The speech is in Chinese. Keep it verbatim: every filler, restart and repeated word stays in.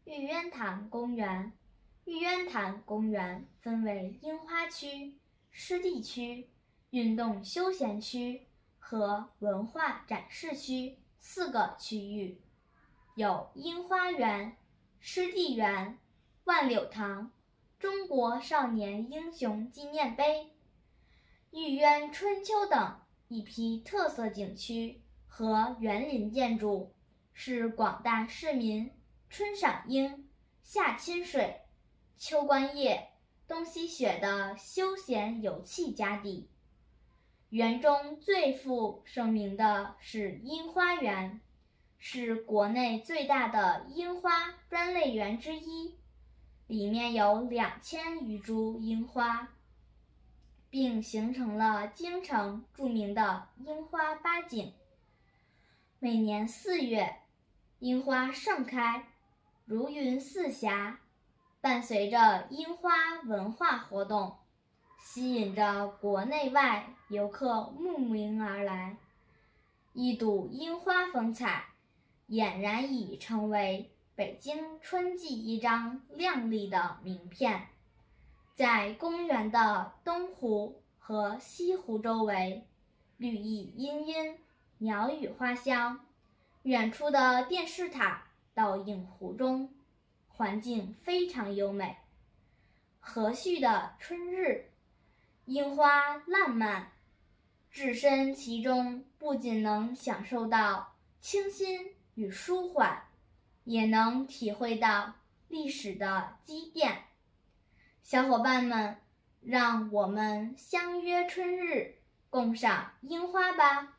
玉渊潭公园。玉渊潭公园分为樱花区、湿地区、运动休闲区和文化展示区四个区域，有樱花园、湿地园、万柳塘、中国少年英雄纪念碑、玉渊春秋等一批特色景区和园林建筑，是广大市民春赏樱、夏亲水、秋观叶、冬吸雪的休闲游憩佳地。园中最负盛名的是樱花园，是国内最大的樱花专类园之一，里面有两千余株樱花，并形成了京城著名的樱花八景。每年四月，樱花盛开，如云似霞，伴随着樱花文化活动，吸引着国内外游客慕名而来。一睹樱花风采，俨然已成为北京春季一张亮丽的名片。在公园的东湖和西湖周围，绿意茵茵，鸟语花香，远处的电视塔倒映湖中，环境非常优美。和煦的春日，樱花烂漫，置身其中，不仅能享受到清新与舒缓，也能体会到历史的积淀。小伙伴们，让我们相约春日，共赏樱花吧。